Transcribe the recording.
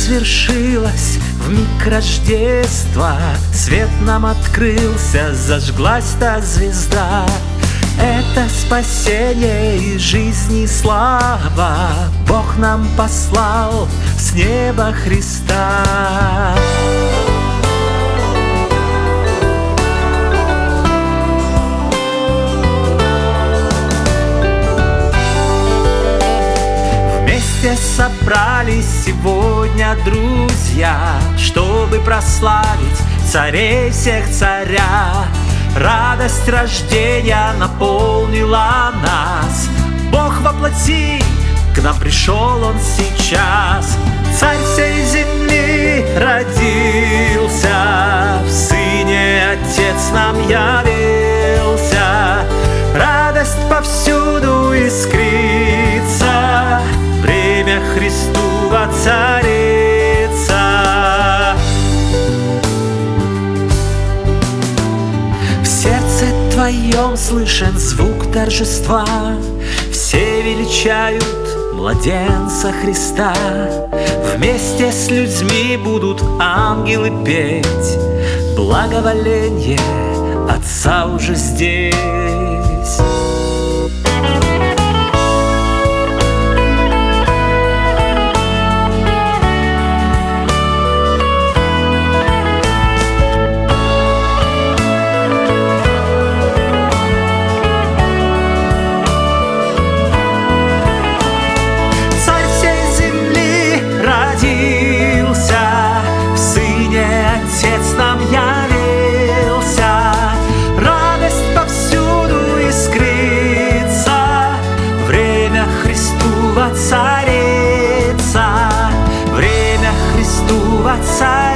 свершилось в миг Рождества, свет нам открылся, зажглась та звезда. Это спасение и жизнь и слава Бог нам послал с неба Христа. Вместе собрались сегодня друзья, чтобы прославить царей всех царя. Радость рождения наполнила нас, Бог воплоти, к нам пришел Он сейчас. Царь всей земли родился, в Сыне Отец нам явился. Радость повсюду искрится, время Христу воцарится. В сердце твоем слышен звук торжества, все величают младенца Христа. Вместе с людьми будут ангелы петь, благоволение Отца уже здесь. Отец нам явился, радость повсюду искрится, время Христу воцарится, время Христу воцарится.